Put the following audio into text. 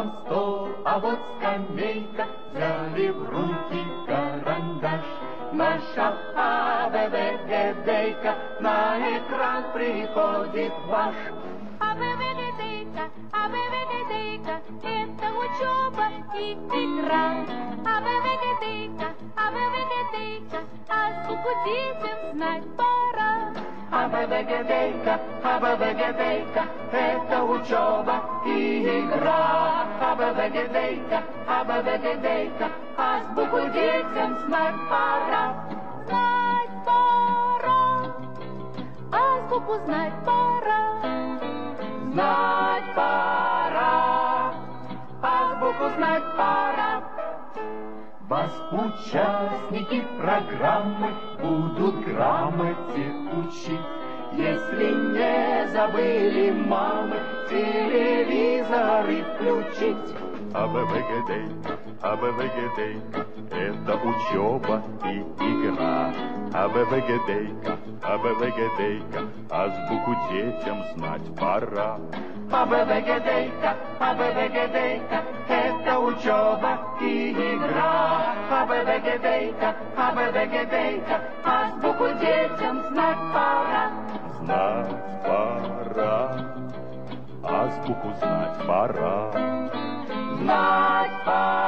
там стол, а вот скамейка, взяли в руки карандаш. Наша АБВГДейка, на экран приходит ваш. АБВГДейка, АБВГДейка, это учеба и игра. АБВГДейка, АБВГДейка, азбуку детям знать пора. АБВГДейка, АБВГДейка, это учеба и игра. АБВГДейка, АБВГДейка, азбуку детям знать пора. Знать пора, азбуку знать пора. Знать пора, азбуку знать пора. Вас участники программы будут грамоте учить. Если не забыли мамы телевизоры включить. АБВГДейка, АБВГДейка, это учеба и игра. АБВГДейка, АБВГДейка, азбуку детям знать пора. АБВГДейка, АБВГДейка, это учеба и игра. АБВГДейка, АБВГДейка, азбуку детям знать пора. Знать пора, азбуку знать пора. Знать пора.